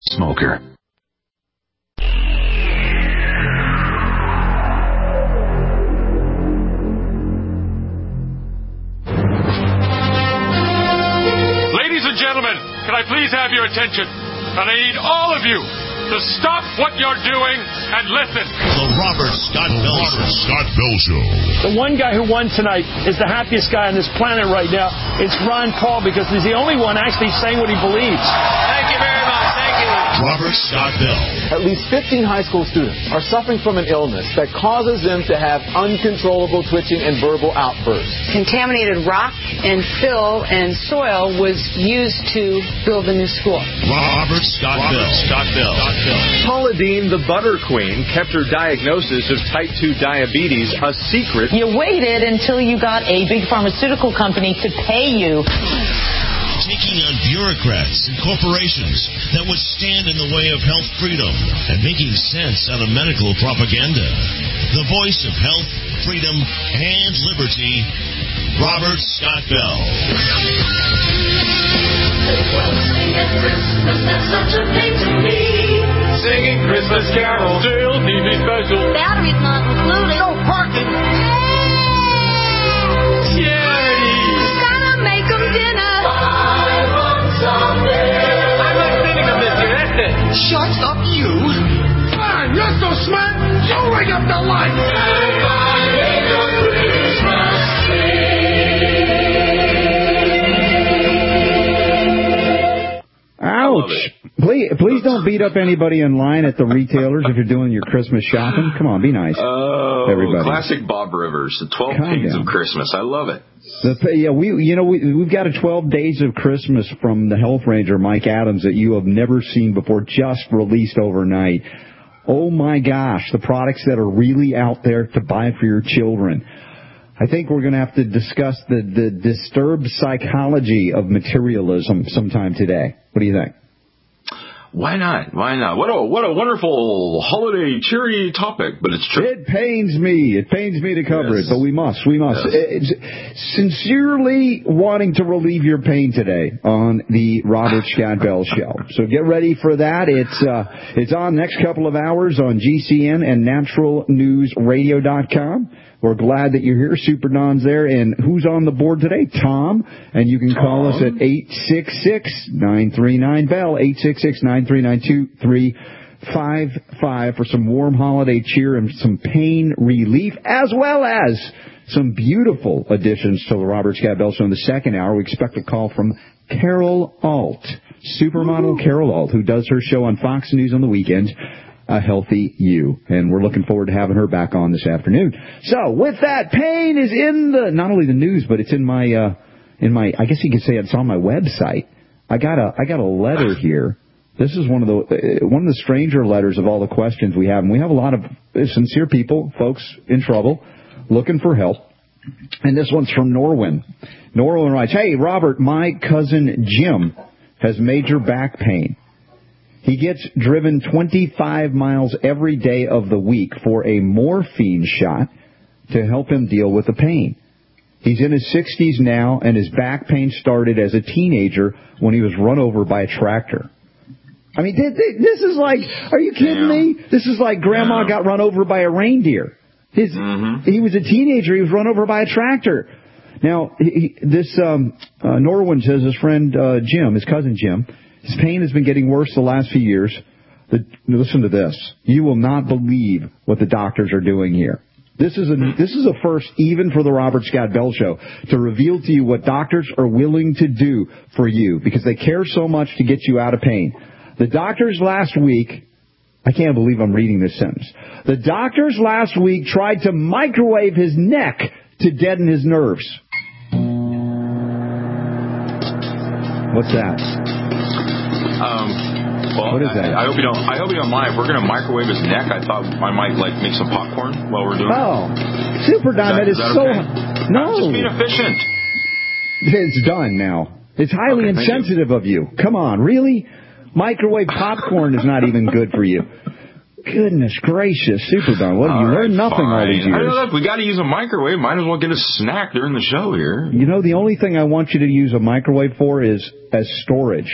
Smoker. Ladies and gentlemen, can I please have your attention? And I need all of you to stop what you're doing and listen. The Robert Scott Bell Show. The one guy who won tonight is the happiest guy on this planet right now. It's Ron Paul, because he's the only one actually saying what he believes. Thank you very much. Thank you. Robert Scott Bell. At least 15 high school students are suffering from an illness that causes them to have uncontrollable twitching and verbal outbursts. Contaminated rock and fill and soil was used to build a new school. Robert Scott Bell. Paula Deen, the butter queen, kept her diagnosis of type 2 diabetes a secret. You waited until you got a big pharmaceutical company to pay you. Taking on bureaucrats and corporations that would stand in the way of health freedom and making sense out of medical propaganda. The voice of health, freedom, and liberty, Robert Scott Bell. Singing Christmas carols, still TV special. Batteries not included. No parking. Gotta make them dinner. I'm not singing them this year, that's it. Shut up, you! Fine, you're so smart, you ring up the light. Ouch. Please don't beat up anybody in line at the retailers if you're doing your Christmas shopping. Come on, be nice. Oh, everybody. Classic Bob Rivers, the 12 Kings of Christmas. I love it. We've got a 12 Days of Christmas from the Health Ranger, Mike Adams, that you have never seen before, just released overnight. Oh, my gosh, the products that are really out there to buy for your children. I think we're going to have to discuss the disturbed psychology of materialism sometime today. What do you think? Why not? Why not? What a wonderful holiday cheery topic, but it's true. It pains me. It pains me to cover it, but we must. Yes. Sincerely wanting to relieve your pain today on the Robert Scott Bell Show. So get ready for that. It's on next couple of hours on GCN and naturalnewsradio.com. We're glad that you're here. Super Don's there. And who's on the board today? Tom. And you can call us at 866-939-BELL, 866-939-2355 for some warm holiday cheer and some pain relief, as well as some beautiful additions to the Robert Scott Bell Show in the second hour. We expect a call from Carol Alt, supermodel Carol Alt, who does her show on Fox News on the weekends, A Healthy You. And we're looking forward to having her back on this afternoon. So with that, pain is in not only the news, but it's in my, I guess you could say it's on my website. I got a letter here. This is one of the stranger letters of all the questions we have. And we have a lot of sincere people, folks in trouble, looking for help. And this one's from Norwin. Norwin writes, "Hey, Robert, my cousin Jim has major back pain. He gets driven 25 miles every day of the week for a morphine shot to help him deal with the pain. He's in his 60s now, and his back pain started as a teenager when he was run over by a tractor." I mean, this is like, are you kidding me? This is like Grandma got run over by a reindeer. He was a teenager. He was run over by a tractor. Now, Norwin says his friend Jim, his cousin Jim, his pain has been getting worse the last few years. Listen to this. You will not believe what the doctors are doing here. This is a first, even for the Robert Scott Bell Show, to reveal to you what doctors are willing to do for you because they care so much to get you out of pain. The doctors last week, I can't believe I'm reading this sentence. The doctors last week tried to microwave his neck to deaden his nerves. What's that? Well, what is that? I hope you don't mind. If we're going to microwave his neck, I thought I might make some popcorn while we're doing it. Oh, Super Don, that is so... Okay? No. I'm just being efficient. It's done now. It's highly insensitive of you. Come on, really? Microwave popcorn is not even good for you. Goodness gracious, Super Don. What, you learned nothing all these years. I don't know, if we got to use a microwave, might as well get a snack during the show here. You know, the only thing I want you to use a microwave for is as storage.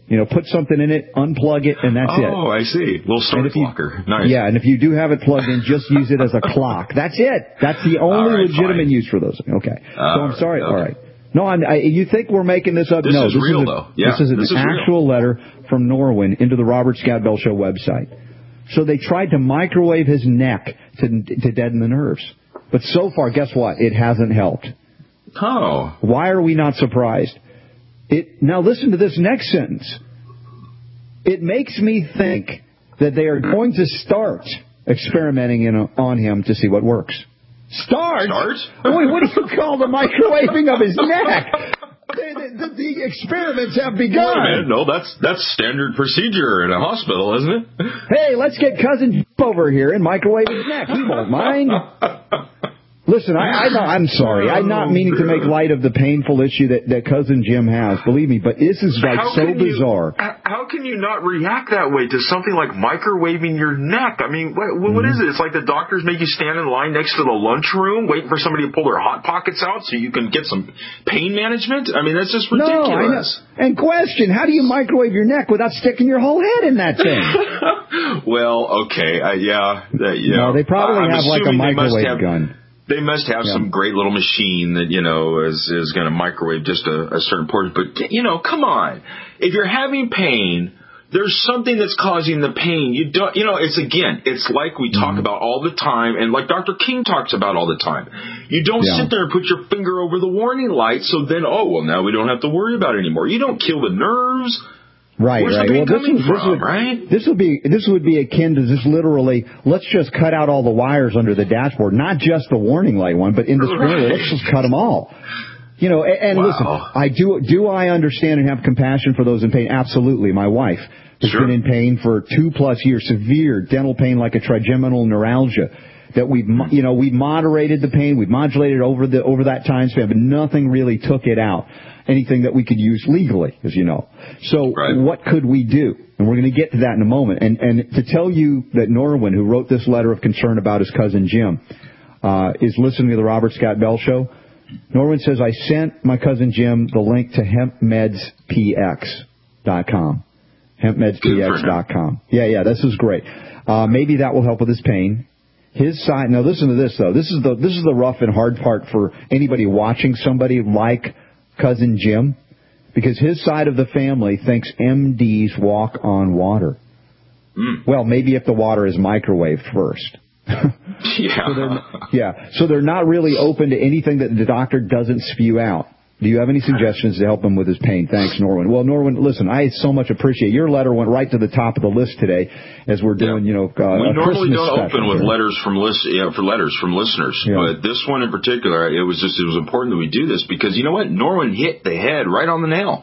Put something in it, unplug it, and that's it. Oh, I see. Little storage locker. Nice. Yeah, and if you do have it plugged in, just use it as a clock. That's it. That's the only legitimate use for those. Okay. So I'm sorry. Okay. All right. No, you think we're making this up? This is real, though. Yeah, this is an actual letter from Norwin into the Robert Scott Bell Show website. So they tried to microwave his neck to deaden the nerves. But so far, guess what? It hasn't helped. Oh. Why are we not surprised? Now listen to this next sentence. It makes me think that they are going to start experimenting on him to see what works. Start? What do you call the microwaving of his neck? The experiments have begun. Wait a minute. No, that's standard procedure in a hospital, isn't it? Hey, let's get Cousin over here and microwave his neck. He won't mind. Listen, I'm sorry. I'm not meaning to make light of the painful issue that Cousin Jim has. Believe me, but this is so bizarre. How can you not react that way to something like microwaving your neck? I mean, what is it? It's like the doctors make you stand in line next to the lunchroom waiting for somebody to pull their Hot Pockets out so you can get some pain management? I mean, that's just ridiculous. No, I know. And question, how do you microwave your neck without sticking your whole head in that thing? Well, okay. No, they probably have like a microwave gun. They must have some great little machine that, is going to microwave just a certain portion. But, come on. If you're having pain, there's something that's causing the pain. You don't, it's like we talk about all the time, and like Dr. King talks about all the time. You don't sit there and put your finger over the warning light, so then, now we don't have to worry about it anymore. You don't kill the nerves. Right. This would be akin to just literally, let's just cut out all the wires under the dashboard, not just the warning light one, but indiscriminately, let's just cut them all. Listen, I understand and have compassion for those in pain? Absolutely. My wife has been in pain for 2+ years, severe dental pain like a trigeminal neuralgia. That we've moderated the pain, we've modulated over that time span, but nothing really took it out. Anything that we could use legally, as you know. So what could we do? And we're going to get to that in a moment. And to tell you that Norwin, who wrote this letter of concern about his cousin Jim, is listening to the Robert Scott Bell Show. Norwin says, I sent my cousin Jim the link to hempmedspx.com. Hempmedspx.com. Yeah, this is great. Maybe that will help with his pain. His side. Now listen to this though. This is the rough and hard part for anybody watching somebody like Cousin Jim, because his side of the family thinks MDs walk on water. Well, maybe if the water is microwaved first. So they're not really open to anything that the doctor doesn't spew out. Do you have any suggestions to help him with his pain? Thanks, Norwin. Well, Norwin, listen, I so much appreciate your letter. Went right to the top of the list today as we're doing, we normally don't open with letters from listeners, but this one in particular, it was important that we do this because you know what? Norwin hit the head right on the nail.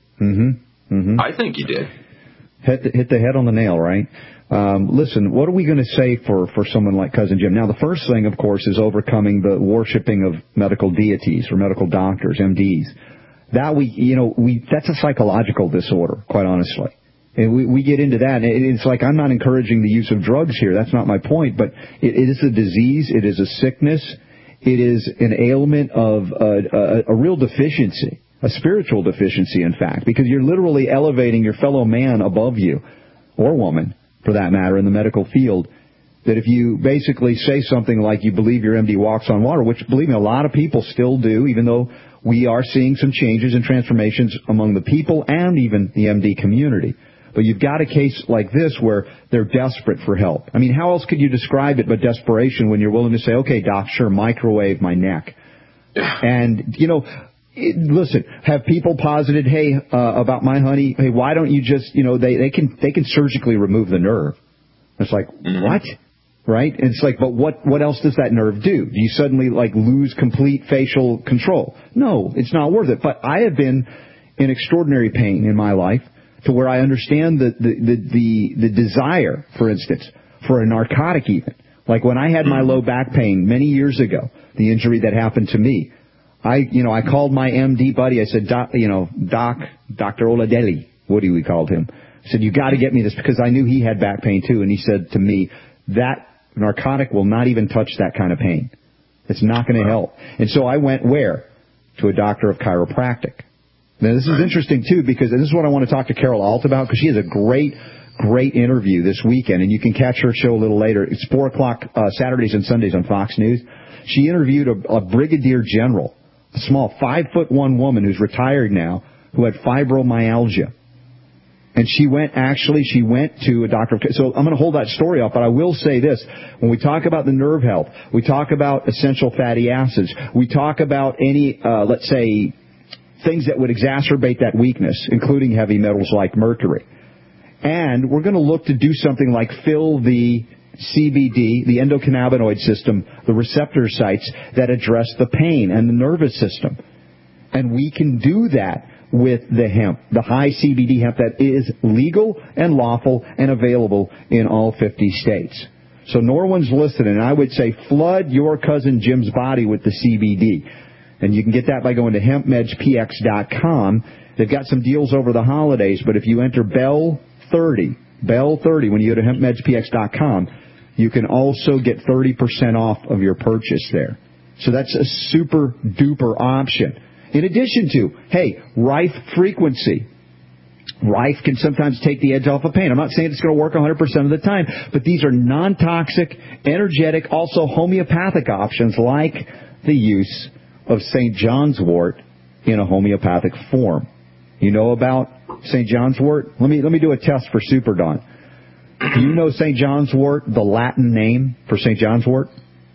I think he did. Hit the head on the nail, right? Listen, what are we going to say for someone like Cousin Jim? Now, the first thing, of course, is overcoming the worshiping of medical deities or medical doctors, MDs. That that's a psychological disorder, quite honestly. And we get into that. It's like I'm not encouraging the use of drugs here. That's not my point. But it is a disease. It is a sickness. It is an ailment of a real deficiency, a spiritual deficiency, in fact, because you're literally elevating your fellow man above you, or woman, for that matter, in the medical field, that if you basically say something like you believe your MD walks on water, which, believe me, a lot of people still do, even though we are seeing some changes and transformations among the people and even the MD community. But you've got a case like this where they're desperate for help. I mean, how else could you describe it but desperation when you're willing to say, okay, doc, sure, microwave my neck. And, listen, have people posited, hey, about my honey, hey, why don't you just, they can surgically remove the nerve. It's like, what? Right? And it's like, but what else does that nerve do? Do you suddenly lose complete facial control? No, it's not worth it. But I have been in extraordinary pain in my life to where I understand the desire, for instance, for a narcotic even. Like when I had my low back pain many years ago, the injury that happened to me, I called my MD buddy. I said, Dr. Oladelli, Woody, we called him. I said, you got to get me this, because I knew he had back pain too. And he said to me, that narcotic will not even touch that kind of pain. It's not going to help. And so I went where? To a doctor of chiropractic. Now, this is interesting, too, because this is what I want to talk to Carol Alt about, because she has a great interview this weekend, and you can catch her show a little later. It's 4 o'clock Saturdays and Sundays on Fox News. She interviewed a brigadier general, a small 5'1" woman who's retired now, who had fibromyalgia. And she went to a doctor. So I'm going to hold that story up, but I will say this. When we talk about the nerve health, we talk about essential fatty acids, we talk about any, let's say, things that would exacerbate that weakness, including heavy metals like mercury. And we're going to look to do something like fill the CBD, the endocannabinoid system, the receptor sites that address the pain and the nervous system. And we can do that with the hemp, the high CBD hemp that is legal and lawful and available in all 50 states. So Norwin's listening, and I would say flood your cousin Jim's body with the CBD. And you can get that by going to hempmedspx.com. They've got some deals over the holidays, but if you enter Bell30 when you go to hempmedspx.com, you can also get 30% off of your purchase there. So that's a super duper option. In addition to, hey, Rife frequency. Rife can sometimes take the edge off of pain. I'm not saying it's going to work 100% of the time, but these are non-toxic, energetic, also homeopathic options like the use of St. John's wort in a homeopathic form. You know about St. John's wort? Let me do a test for Super Don. Do you know St. John's wort, the Latin name for St. John's wort?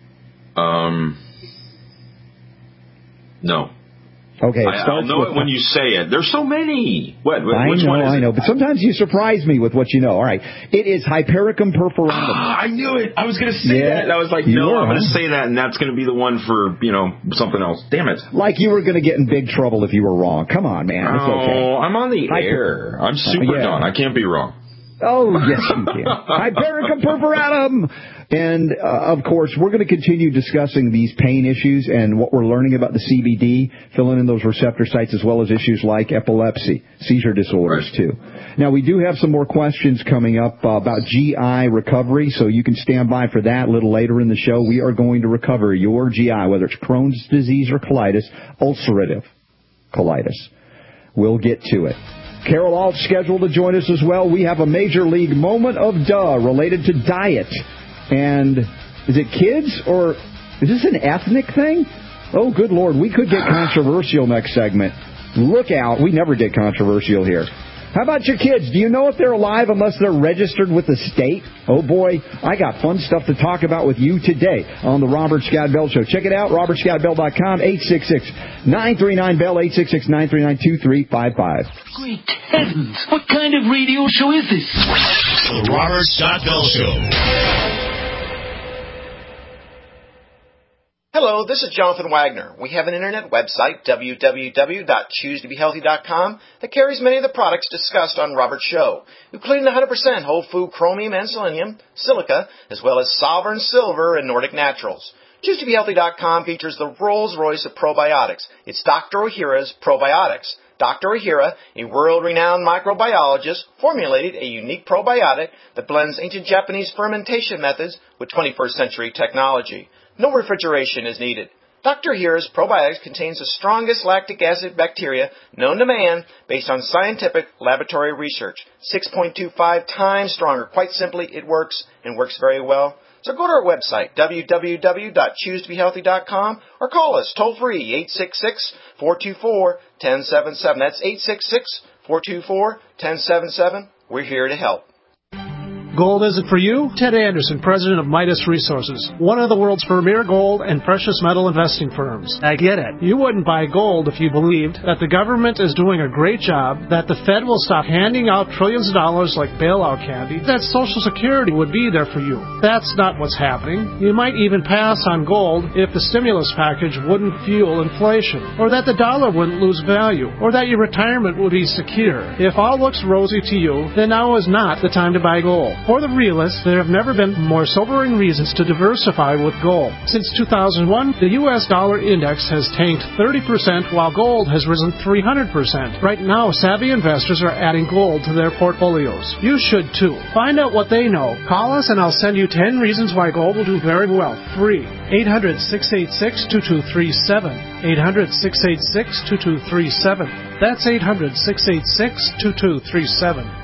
No. Okay, I'll know it when you say it. There's so many. I know, but sometimes you surprise me with what you know. All right. It is Hypericum perforandum. I knew it. I was going to say that. I was like, no, I'm going to say that, and that's going to be the one for, something else. Damn it. Like you were going to get in big trouble if you were wrong. Come on, man. It's okay. Oh, I'm on the air. I'm Super Don. I can't be wrong. Oh, yes, you can. Hypericum perforatum. And, of course, we're going to continue discussing these pain issues and what we're learning about the CBD, filling in those receptor sites, as well as issues like epilepsy, seizure disorders, too. Now, we do have some more questions coming up about GI recovery, so you can stand by for that a little later in the show. We are going to recover your GI, whether it's Crohn's disease or colitis, ulcerative colitis. We'll get to it. Carol Alt scheduled to join us as well. We have a major league moment of related to diet. And is it kids or is this an ethnic thing? Oh, good Lord, we could get controversial next segment. Look out, we never get controversial here. How about your kids? Do you know if they're alive unless they're registered with the state? Oh, boy, I got fun stuff to talk about with you today on the Robert Scott Bell Show. Check it out, robertscottbell.com, 866-939-BELL, 866-939-2355. Great heavens, what kind of radio show is this? The Robert Scott Bell Show. Hello, this is Jonathan Wagner. We have an internet website, www.choosetobehealthy.com, that carries many of the products discussed on Robert's show, including 100% whole food chromium and selenium, silica, as well as Sovereign Silver and Nordic Naturals. ChooseToBeHealthy.com features the Rolls-Royce of probiotics. It's Dr. Ohhira's Probiotics. Dr. Ohhira, a world-renowned microbiologist, formulated a unique probiotic that blends ancient Japanese fermentation methods with 21st century technology. No refrigeration is needed. Dr. Ohhira's probiotics contains the strongest lactic acid bacteria known to man based on scientific laboratory research. 6.25 times stronger. Quite simply, it works and works very well. So go to our website, www.choosetobehealthy.com, or call us toll-free, 866-424-1077. That's 866-424-1077. We're here to help. Gold isn't for you? Ted Anderson, president of Midas Resources, one of the world's premier gold and precious metal investing firms. I get it. You wouldn't buy gold if you believed that the government is doing a great job, that the Fed will stop handing out trillions of dollars like bailout candy, that Social Security would be there for you. That's not what's happening. You might even pass on gold if the stimulus package wouldn't fuel inflation, or that the dollar wouldn't lose value, or that your retirement would be secure. If all looks rosy to you, then now is not the time to buy gold. For the realist, there have never been more sobering reasons to diversify with gold. Since 2001, the U.S. dollar index has tanked 30%, while gold has risen 300%. Right now, savvy investors are adding gold to their portfolios. You should too. Find out what they know. Call us and I'll send you 10 reasons why gold will do very well. Free. 800-686-2237. 800-686-2237. That's 800-686-2237.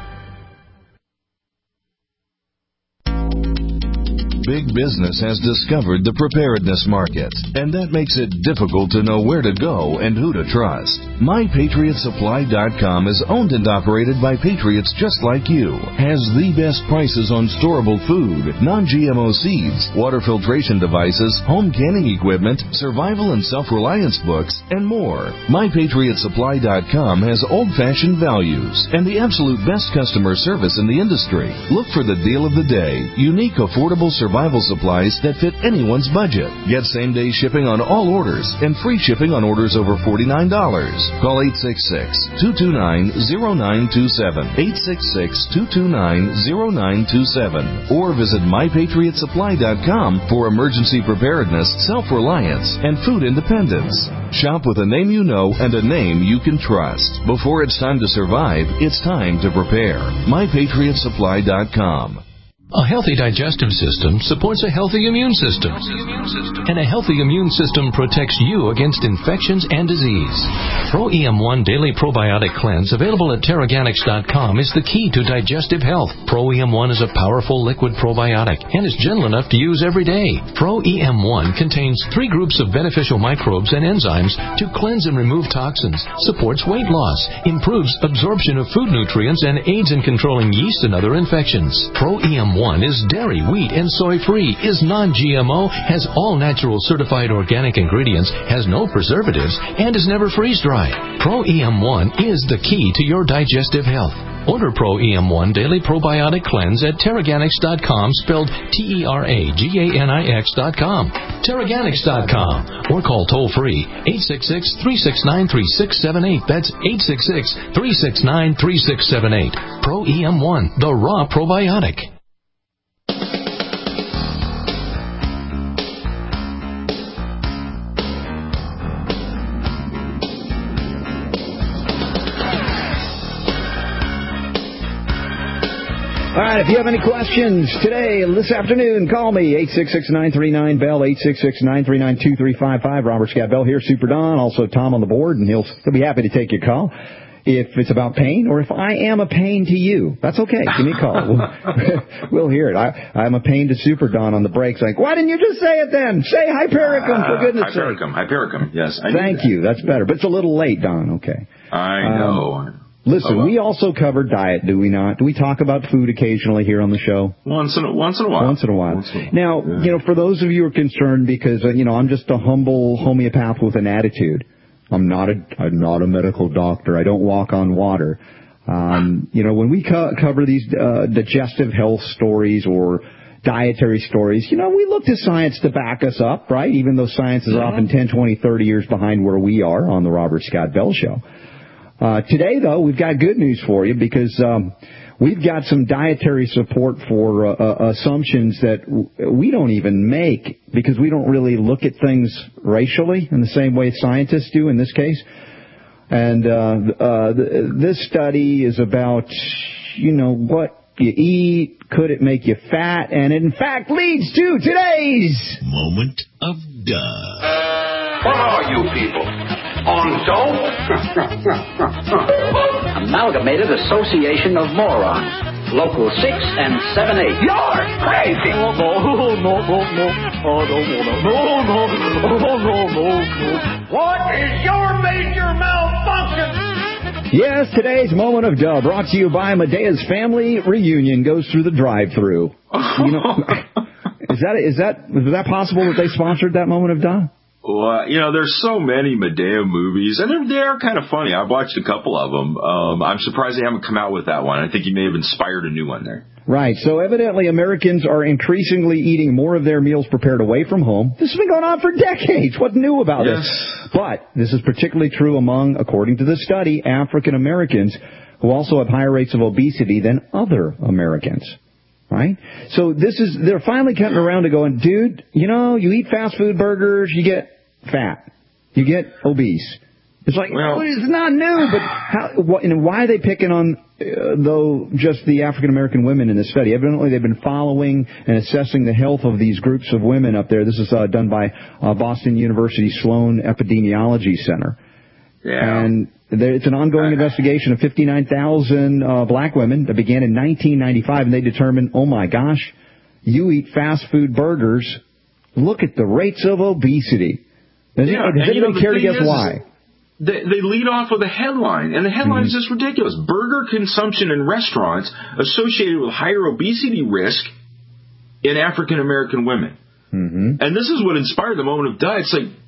Big business has discovered the preparedness market, and that makes it difficult to know where to go and who to trust. MyPatriotSupply.com is owned and operated by patriots just like you, has the best prices on storable food, non-GMO seeds, water filtration devices, home canning equipment, survival and self-reliance books, and more. MyPatriotSupply.com has old-fashioned values and the absolute best customer service in the industry. Look for the deal of the day, unique, affordable survival supplies that fit anyone's budget. Get same-day shipping on all orders and free shipping on orders over $49. Call 866-229-0927, 866-229-0927, or visit MyPatriotSupply.com for emergency preparedness, self-reliance, and food independence. Shop with a name you know and a name you can trust. Before it's time to survive, it's time to prepare. MyPatriotSupply.com. A healthy digestive system supports a healthy immune system. And a healthy immune system protects you against infections and disease. Pro-EM1 Daily Probiotic Cleanse, available at Teraganix.com, is the key to digestive health. Pro-EM1 is a powerful liquid probiotic and is gentle enough to use every day. Pro-EM1 contains 3 groups of beneficial microbes and enzymes to cleanse and remove toxins, supports weight loss, improves absorption of food nutrients, and aids in controlling yeast and other infections. Pro-EM1 is dairy, wheat, and soy-free, is non-GMO, has all natural certified organic ingredients, has no preservatives, and is never freeze-dried. Pro-EM1 is the key to your digestive health. Order Pro-EM1 Daily Probiotic Cleanse at Teraganix.com, spelled Teraganix.com. Teraganix.com, or call toll-free 866-369-3678. That's 866-369-3678. Pro-EM1, the raw probiotic. All right, if you have any questions today, this afternoon, call me, 866-939-BELL, 866-939-2355. Robert Scott Bell here, Super Don, also Tom on the board, and he'll be happy to take your call. If it's about pain, or if I am a pain to you, that's okay. Give me a call. We'll hear it. I'm a pain to Super Don on the breaks. Like, why didn't you just say it then? Say hypericum, for goodness sake. Hypericum, yes. Thank you. That's better. But it's a little late, Don, okay. I know. Listen, we also cover diet, do we not? Do we talk about food occasionally here on the show? Once in a while. Now, for those of you who are concerned, because, I'm just a humble homeopath with an attitude. I'm not a medical doctor. I don't walk on water. When we cover these digestive health stories or dietary stories, we look to science to back us up, right? Even though science is often 10, 20, 30 years behind where we are on the Robert Scott Bell Show. Today, though, we've got good news for you because we've got some dietary support for assumptions that we don't even make because we don't really look at things racially in the same way scientists do in this case. And this study is about, what you eat, could it make you fat, and it in fact leads to today's Moment of Duh. What are you people? On dope? Amalgamated Association of Morons. Local 6 and 7-8. You're crazy! What is your major malfunction? Yes, today's Moment of Duh, brought to you by Medea's Family Reunion, goes through the drive-thru. Is that possible that they sponsored that Moment of Duh? Well, there's so many Medea movies, and they're kind of funny. I've watched a couple of them. I'm surprised they haven't come out with that one. I think you may have inspired a new one there. Right. So evidently Americans are increasingly eating more of their meals prepared away from home. This has been going on for decades. What's new about this? But this is particularly true among, according to the study, African Americans, who also have higher rates of obesity than other Americans. Right? So they're finally coming around to going, dude, you eat fast food burgers, you get fat. You get obese. It's like, it's not new, but why are they picking on, just the African-American women in this study? Evidently, they've been following and assessing the health of these groups of women up there. This is done by Boston University Sloan Epidemiology Center. Yeah. And it's an ongoing investigation of 59,000 black women that began in 1995, and they determined, oh my gosh, you eat fast food burgers, look at the rates of obesity. Does anybody care to guess why? They lead off with a headline, and the headline is just ridiculous. Burger consumption in restaurants associated with higher obesity risk in African-American women. Mm-hmm. And this is what inspired the moment of doubt. It's like,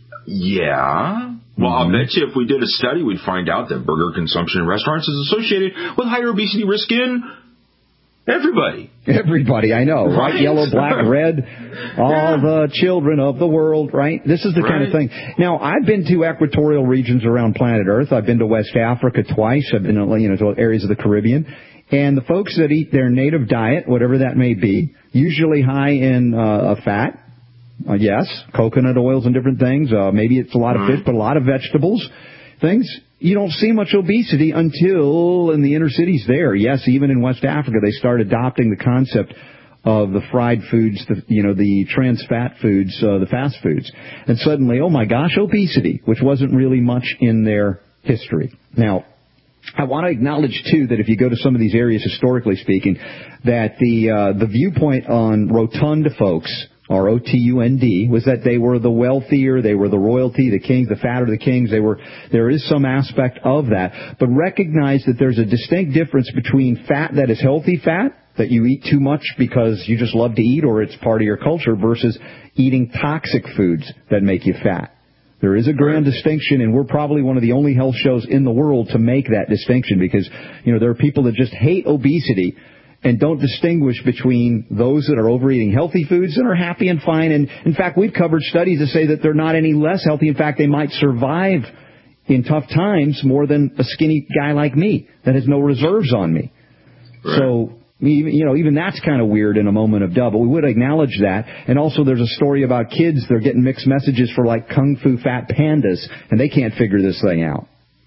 well, I'll bet you if we did a study, we'd find out that burger consumption in restaurants is associated with higher obesity risk in everybody. Everybody, I know. Right? Yellow, black, red, all the children of the world, right? This is the kind of thing. Now, I've been to equatorial regions around planet Earth. I've been to West Africa twice. I've been to areas of the Caribbean. And the folks that eat their native diet, whatever that may be, usually high in fat, yes, coconut oils and different things. Maybe it's a lot of fish, but a lot of vegetables, things. You don't see much obesity until in the inner cities there. Yes, even in West Africa, they start adopting the concept of the fried foods, the trans fat foods, the fast foods. And suddenly, oh my gosh, obesity, which wasn't really much in their history. Now, I want to acknowledge, too, that if you go to some of these areas, historically speaking, that the viewpoint on rotund folks, R-O-T-U-N-D, was that they were the wealthier, they were the royalty, the kings, the fatter the kings. There is some aspect of that. But recognize that there's a distinct difference between fat that is healthy fat, that you eat too much because you just love to eat or it's part of your culture, versus eating toxic foods that make you fat. There is a grand distinction, and we're probably one of the only health shows in the world to make that distinction, because, there are people that just hate obesity and don't distinguish between those that are overeating healthy foods and are happy and fine. And, in fact, we've covered studies that say that they're not any less healthy. In fact, they might survive in tough times more than a skinny guy like me that has no reserves on me. Right. So, even that's kind of weird in a moment of doubt, but we would acknowledge that. And also there's a story about kids. They're getting mixed messages for like Kung Fu Fat Pandas, and they can't figure this thing out.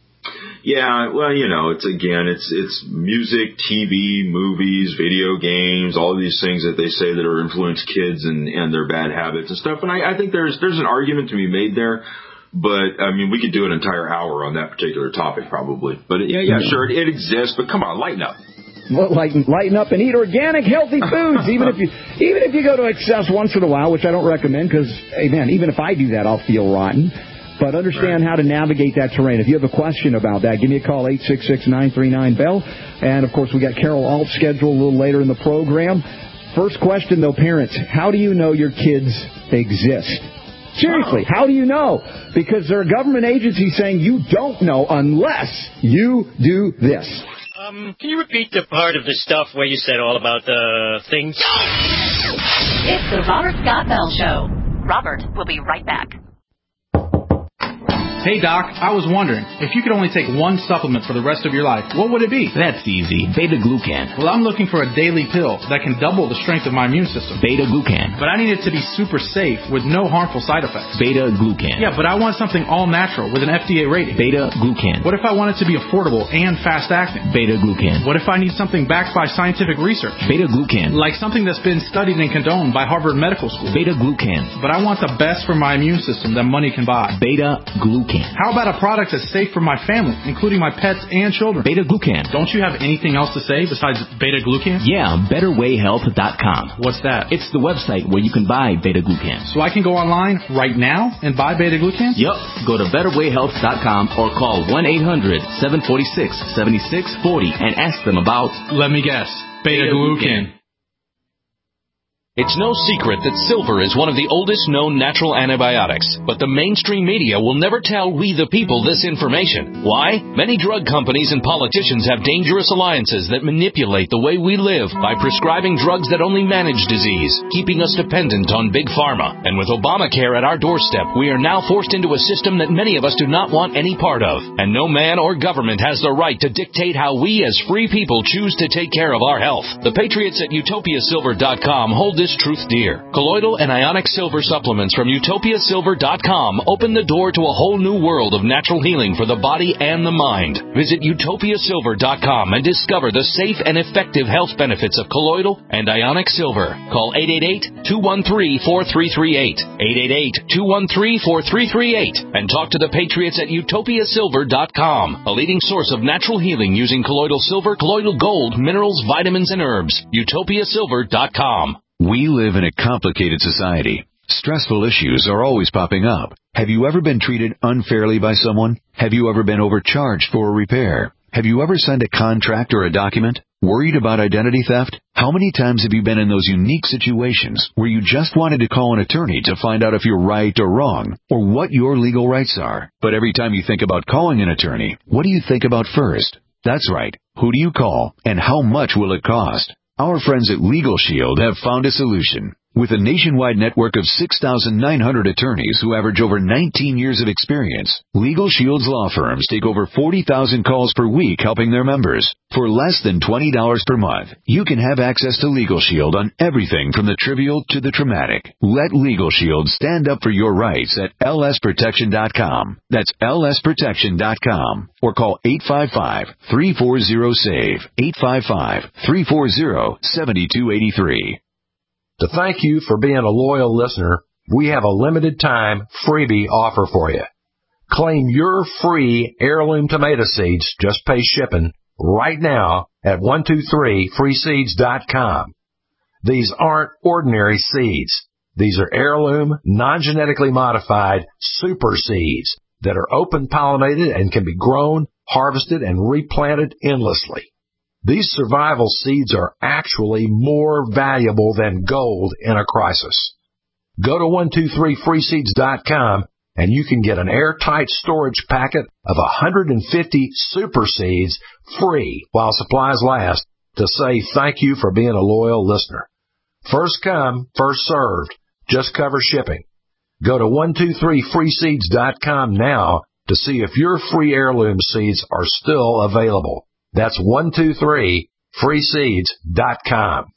Yeah, well, it's music, TV, movies, video games, all of these things that they say that are influence kids and their bad habits and stuff. And I think there's an argument to be made there. But, we could do an entire hour on that particular topic probably. But, sure, it exists. But come on, lighten up. Well, lighten up and eat organic, healthy foods. Even if you go to excess once in a while, which I don't recommend, because, even if I do that, I'll feel rotten. But understand how to navigate that terrain. If you have a question about that, give me a call, 866-939-BELL. And, of course, we got Carol Alt scheduled a little later in the program. First question, though, parents, how do you know your kids exist? Seriously, how do you know? Because there are government agencies saying you don't know unless you do this. Can you repeat the part of the stuff where you said all about the things? It's the Robert Scott Bell Show. Robert will be right back. Hey, Doc, I was wondering, if you could only take one supplement for the rest of your life, what would it be? That's easy. Beta-glucan. Well, I'm looking for a daily pill that can double the strength of my immune system. Beta-glucan. But I need it to be super safe with no harmful side effects. Beta-glucan. Yeah, but I want something all-natural with an FDA rating. Beta-glucan. What if I want it to be affordable and fast-acting? Beta-glucan. What if I need something backed by scientific research? Beta-glucan. Like something that's been studied and condoned by Harvard Medical School. Beta-glucan. But I want the best for my immune system that money can buy. Beta-glucan. How about a product that's safe for my family, including my pets and children? Beta-glucan. Don't you have anything else to say besides beta-glucan? Yeah, BetterWayHealth.com. What's that? It's the website where you can buy beta-glucan. So I can go online right now and buy beta-glucan? Yep. Go to BetterWayHealth.com or call 1-800-746-7640 and ask them about... Let me guess. Beta-glucan. It's no secret that silver is one of the oldest known natural antibiotics, but the mainstream media will never tell we the people this information. Why? Many drug companies and politicians have dangerous alliances that manipulate the way we live by prescribing drugs that only manage disease, keeping us dependent on big pharma. And with Obamacare at our doorstep, we are now forced into a system that many of us do not want any part of. And no man or government has the right to dictate how we as free people choose to take care of our health. The patriots at UtopiaSilver.com hold this truth dear. Colloidal and ionic silver supplements from UtopiaSilver.com open the door to a whole new world of natural healing for the body and the mind. Visit UtopiaSilver.com and discover the safe and effective health benefits of colloidal and ionic silver. Call 888-213-4338, 888-213-4338, and talk to the patriots at UtopiaSilver.com, a leading source of natural healing using colloidal silver, colloidal gold, minerals, vitamins, and herbs. UtopiaSilver.com. We live in a complicated society. Stressful issues are always popping up. Have you ever been treated unfairly by someone? Have you ever been overcharged for a repair? Have you ever signed a contract or a document? Worried about identity theft? How many times have you been in those unique situations where you just wanted to call an attorney to find out if you're right or wrong, or what your legal rights are? But every time you think about calling an attorney, what do you think about first? That's right. Who do you call, and how much will it cost? Our friends at Legal Shield have found a solution. With a nationwide network of 6,900 attorneys who average over 19 years of experience, Legal Shield's law firms take over 40,000 calls per week helping their members. For less than $20 per month, you can have access to Legal Shield on everything from the trivial to the traumatic. Let Legal Shield stand up for your rights at lsprotection.com. That's lsprotection.com. Or call 855-340-SAVE, 855-340-7283. To thank you for being a loyal listener, we have a limited time freebie offer for you. Claim your free heirloom tomato seeds, just pay shipping, right now at 123freeseeds.com. These aren't ordinary seeds. These are heirloom, non-genetically modified super seeds that are open pollinated and can be grown, harvested, and replanted endlessly. These survival seeds are actually more valuable than gold in a crisis. Go to 123freeseeds.com and you can get an airtight storage packet of 150 super seeds free while supplies last to say thank you for being a loyal listener. First come, first served. Just cover shipping. Go to 123freeseeds.com now to see if your free heirloom seeds are still available. That's 123freeseeds.com.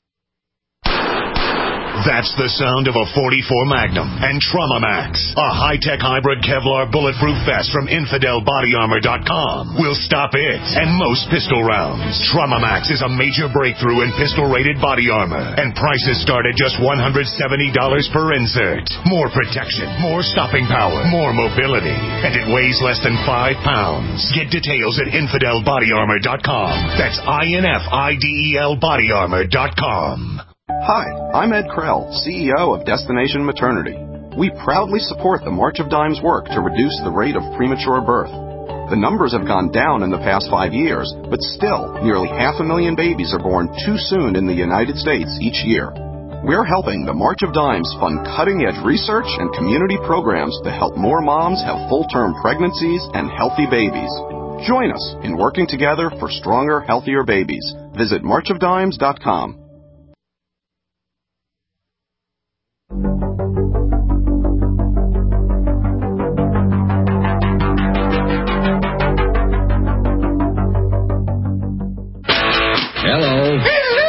That's the sound of a .44 Magnum and Trauma Max, a high-tech hybrid Kevlar bulletproof vest from InfidelBodyArmor.com. Will stop it and most pistol rounds. Trauma Max is a major breakthrough in pistol-rated body armor, and prices start at just $170 per insert. More protection, more stopping power, more mobility, and it weighs less than 5 pounds. Get details at InfidelBodyArmor.com. That's INFIDEL BodyArmor.com. Hi, I'm Ed Krell, CEO of Destination Maternity. We proudly support the March of Dimes work to reduce the rate of premature birth. The numbers have gone down in the past 5 years, but still, nearly 500,000 babies are born too soon in the United States each year. We're helping the March of Dimes fund cutting-edge research and community programs to help more moms have full-term pregnancies and healthy babies. Join us in working together for stronger, healthier babies. Visit marchofdimes.com. Hello.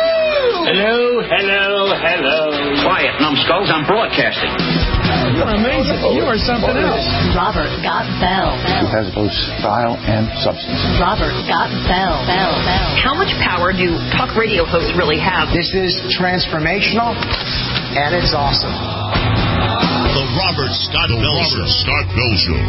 Quiet, numbskulls, I'm broadcasting. You're amazing. You are something else. Robert Scott Bell. He has both style and substance. Robert Scott Bell. How much power do talk radio hosts really have? This is transformational, and it's awesome. The Robert Scott Bell Show.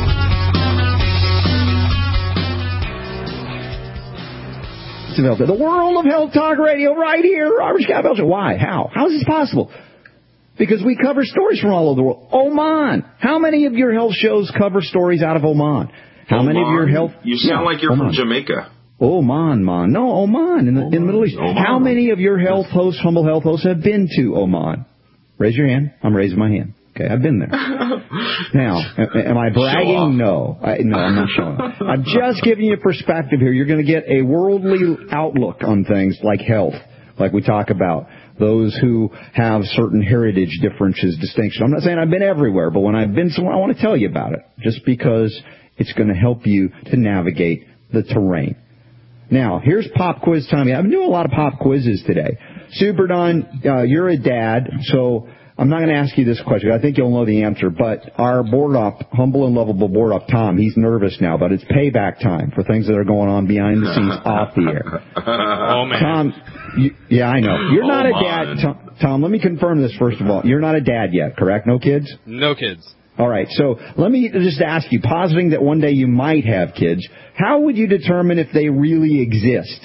The world of health talk radio right here, Robert Scott Bell Show. Why? How? How is this possible? Because we cover stories from all over the world. Oman. How many of your health shows cover stories out of Oman? How many of your health... You sound like you're Oman. from Jamaica. Oman. No, Oman in the Middle East. Oman. How many of your health hosts, humble health hosts, have been to Oman? Raise your hand. I'm raising my hand. Okay, I've been there. Now, am I bragging? No. No, I'm not showing off. I'm just giving you perspective here. You're going to get a worldly outlook on things like health, like we talk about. Those who have certain heritage differences, distinctions. I'm not saying I've been everywhere, but when I've been somewhere, I want to tell you about it, just because it's going to help you to navigate the terrain. Now, here's pop quiz time. I've been doing a lot of pop quizzes today. Super Don, you're a dad, so I'm not going to ask you this question. I think you'll know the answer, but our board op, humble and lovable board op, Tom, he's nervous now, but it's payback time for things that are going on behind the scenes off the air. Oh, man. Tom, yeah, I know. You're not a dad. Tom, let me confirm this first of all. You're not a dad yet, correct? No kids? No kids. All right, so let me just ask you, positing that one day you might have kids, how would you determine if they really exist?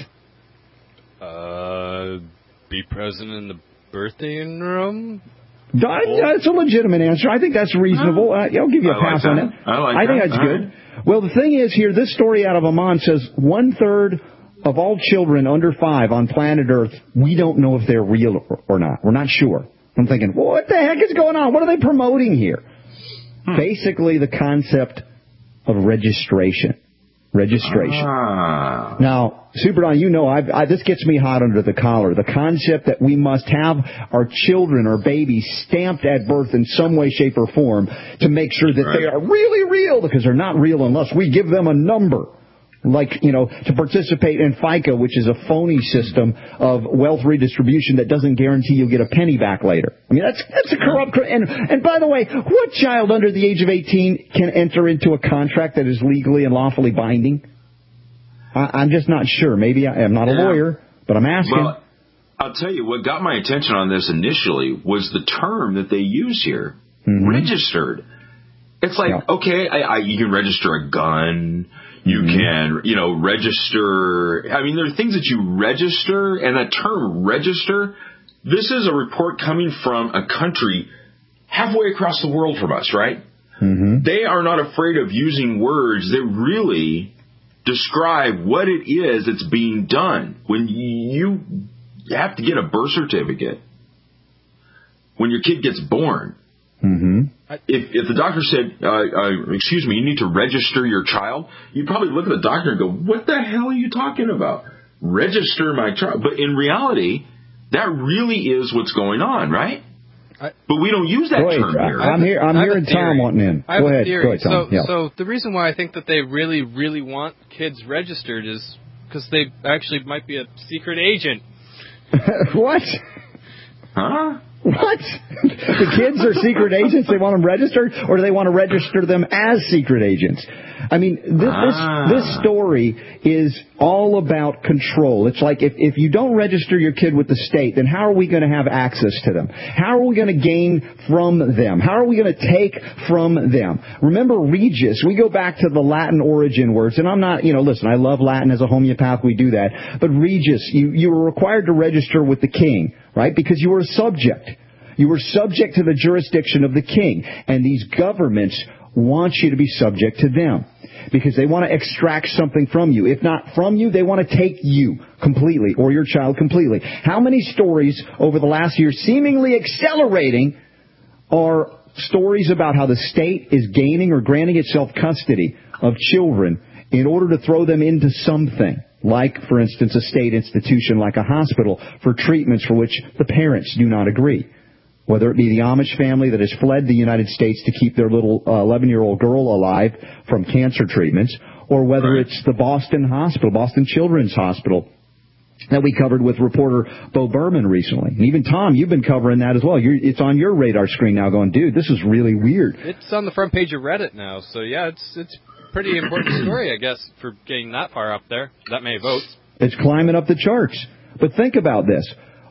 Be present in the birthing room? That's a legitimate answer. I think that's reasonable. I'll give you a pass on it. I think that's good. Well, the thing is here, this story out of Amman says 1/3 of all children under 5 on planet Earth, we don't know if they're real or not. We're not sure. I'm thinking, what the heck is going on? What are they promoting here? Basically, the concept of registration. Now, Super Don, you know, this gets me hot under the collar. The concept that we must have our children or babies stamped at birth in some way, shape, or form to make sure that they are really real, because they're not real unless we give them a number. Like, to participate in FICA, which is a phony system of wealth redistribution that doesn't guarantee you'll get a penny back later. I mean, that's a corrupt... And by the way, what child under the age of 18 can enter into a contract that is legally and lawfully binding? I'm just not sure. Maybe I'm not a lawyer, but I'm asking. Well, I'll tell you, what got my attention on this initially was the term that they use here, registered. It's like, okay, you can register a gun... You can, register. I mean, there are things that you register, and that term register, this is a report coming from a country halfway across the world from us, right? Mm-hmm. They are not afraid of using words that really describe what it is that's being done. When you have to get a birth certificate, when your kid gets born, if the doctor said, excuse me, you need to register your child, you'd probably look at the doctor and go, what the hell are you talking about? Register my child. But in reality, that really is what's going on, right? But we don't use that term here. I'm hearing Tom wanting in. Go ahead, Tom. So the reason why I think that they really, really want kids registered is because they actually might be a secret agent. What? Huh? What? The kids are secret agents? They want them registered? Or do they want to register them as secret agents? I mean, this story is all about control. It's like if you don't register your kid with the state, then how are we going to have access to them? How are we going to gain from them? How are we going to take from them? Remember Regis. We go back to the Latin origin words. And I'm not, listen, I love Latin as a homeopath. We do that. But Regis, you were required to register with the king, right? Because you were a subject. You were subject to the jurisdiction of the king. And these governments want you to be subject to them because they want to extract something from you. If not from you, they want to take you completely or your child completely. How many stories over the last year seemingly accelerating are stories about how the state is gaining or granting itself custody of children in order to throw them into something? Like, for instance, a state institution like a hospital for treatments for which the parents do not agree. Whether it be the Amish family that has fled the United States to keep their little 11-year-old girl alive from cancer treatments, or whether it's the Boston Children's Hospital that we covered with reporter Bo Berman recently. And even Tom, you've been covering that as well. It's on your radar screen now going, dude, this is really weird. It's on the front page of Reddit now, so yeah, it's pretty important story, I guess, for getting that far up there, that many votes. It's climbing up the charts. But think about this.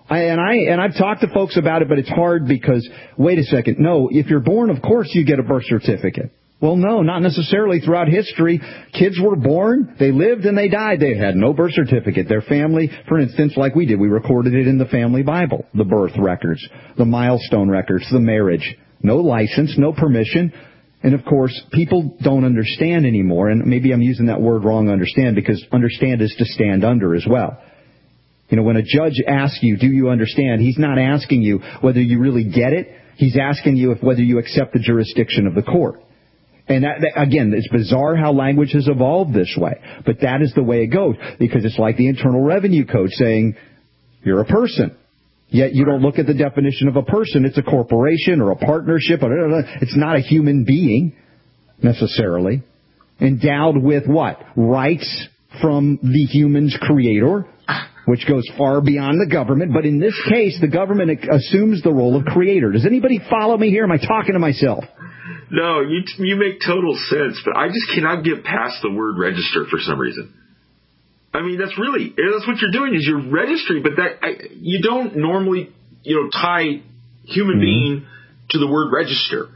I've talked to folks about it, but it's hard because, wait a second, no, if you're born, of course you get a birth certificate. Well, no, not necessarily. Throughout history, kids were born, they lived, and they died. They had no birth certificate. Their family, for instance, like we did, we recorded it in the family Bible, the birth records, the milestone records, the marriage. No license, no permission. And, of course, people don't understand anymore, and maybe I'm using that word wrong, understand, because understand is to stand under as well. You know, when a judge asks you, do you understand, he's not asking you whether you really get it. He's asking you whether you accept the jurisdiction of the court. And that, again, it's bizarre how language has evolved this way. But that is the way it goes. Because it's like the Internal Revenue Code saying, you're a person. Yet you don't look at the definition of a person. It's a corporation or a partnership. It's not a human being, necessarily. Endowed with what? Rights from the human's creator, which goes far beyond the government. But in this case, the government assumes the role of creator. Does anybody follow me here? Am I talking to myself? No, you make total sense, but I just cannot get past the word register for some reason. I mean, that's what you're doing is you're registering, but you don't normally, tie human being to the word register.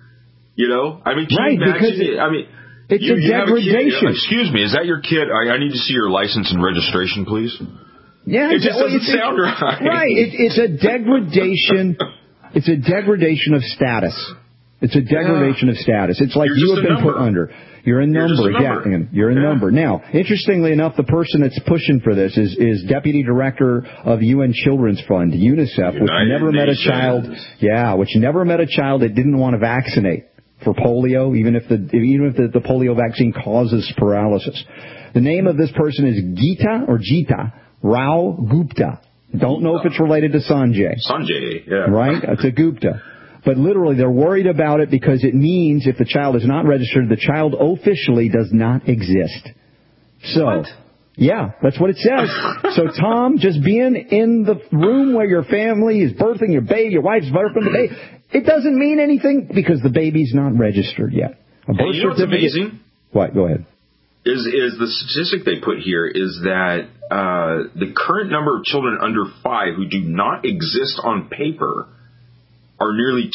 I mean, can you imagine? It's a degradation. Excuse me, is that your kid? I need to see your license and registration, please. Yeah, it just doesn't sound right. Right, it's a degradation. It's a degradation of status. It's a degradation of status. It's like you have been put under. You're a number. You're a number. Now, interestingly enough, the person that's pushing for this is Deputy Director of UN Children's Fund, UNICEF, which never met a child. Yeah, which never met a child that didn't want to vaccinate for polio, even if the polio vaccine causes paralysis. The name of this person is Geeta Rao Gupta. Don't know if it's related to Sanjay. Sanjay, yeah. Right? It's a Gupta. But literally, they're worried about it because it means if the child is not registered, the child officially does not exist. So, what? Yeah, that's what it says. So, Tom, just being in the room where your family is birthing your baby, your wife's birthing the baby, it doesn't mean anything because the baby's not registered yet. A birth you know what's amazing? What? Go ahead. Is the statistic they put here is that the current number of children under 5 who do not exist on paper are nearly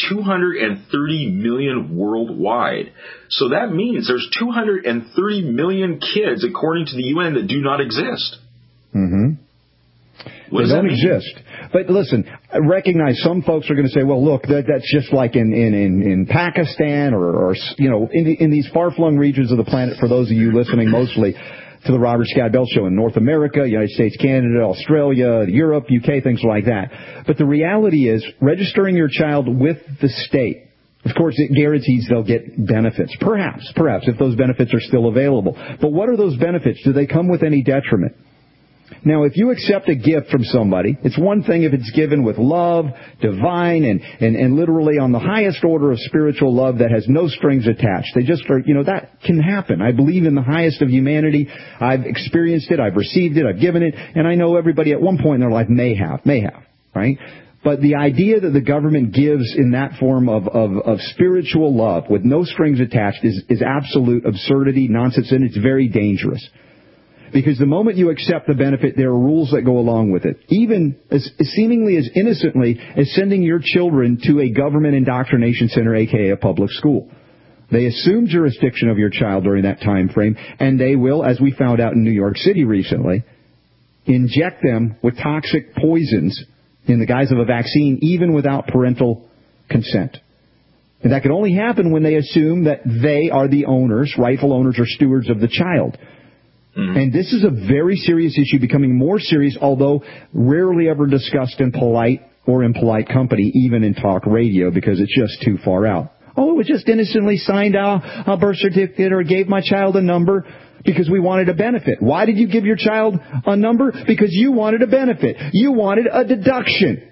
230 million worldwide. So that means there's 230 million kids, according to the UN, that do not exist. Mm-hmm. What they don't exist. But listen, I recognize some folks are going to say, well, look, that's just like in Pakistan or in these far-flung regions of the planet, for those of you listening mostly to the Robert Scott Bell Show in North America, United States, Canada, Australia, Europe, UK, things like that. But the reality is, registering your child with the state, of course, it guarantees they'll get benefits. Perhaps, if those benefits are still available. But what are those benefits? Do they come with any detriment? Now, if you accept a gift from somebody, it's one thing if it's given with love, divine, and literally on the highest order of spiritual love that has no strings attached. They just are, that can happen. I believe in the highest of humanity. I've experienced it. I've received it. I've given it. And I know everybody at one point in their life may have, right? But the idea that the government gives in that form of spiritual love with no strings attached is absolute absurdity, nonsense, and it's very dangerous. Because the moment you accept the benefit, there are rules that go along with it. Even as seemingly as innocently as sending your children to a government indoctrination center, a.k.a. a public school. They assume jurisdiction of your child during that time frame, and they will, as we found out in New York City recently, inject them with toxic poisons in the guise of a vaccine, even without parental consent. And that can only happen when they assume that they are the owners, rightful owners or stewards of the child. Mm-hmm. And this is a very serious issue, becoming more serious, although rarely ever discussed in polite or impolite company, even in talk radio, because it's just too far out. Oh, it was just innocently signed a birth certificate or gave my child a number because we wanted a benefit. Why did you give your child a number? Because you wanted a benefit. You wanted a deduction.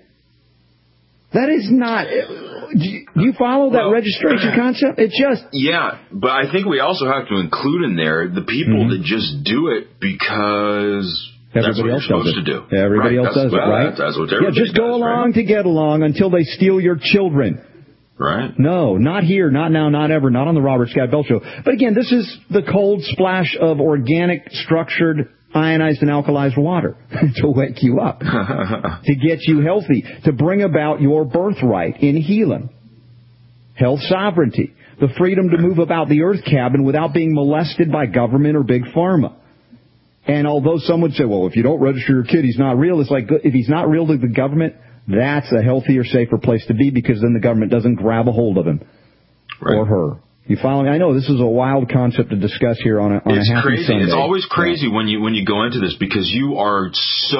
That is not... Do you follow that registration concept? It just... Yeah, but I think we also have to include in there the people that just do it because that's what you're supposed to do. Everybody else does it, right? That's what everybody just go along to get along until they steal your children. Right. No, not here, not now, not ever, not on the Robert Scott Bell Show. But again, this is the cold splash of organic, structured, ionized and alkalized water to wake you up, to get you healthy, to bring about your birthright in healing, health sovereignty, the freedom to move about the earth cabin without being molested by government or big pharma. And although some would say, well, if you don't register your kid, he's not real, it's like, if he's not real to the government, that's a healthier, safer place to be, because then the government doesn't grab a hold of him or her. You follow me? I know this is a wild concept to discuss here on a happy crazy. Sunday. It's always crazy when you go into this because you're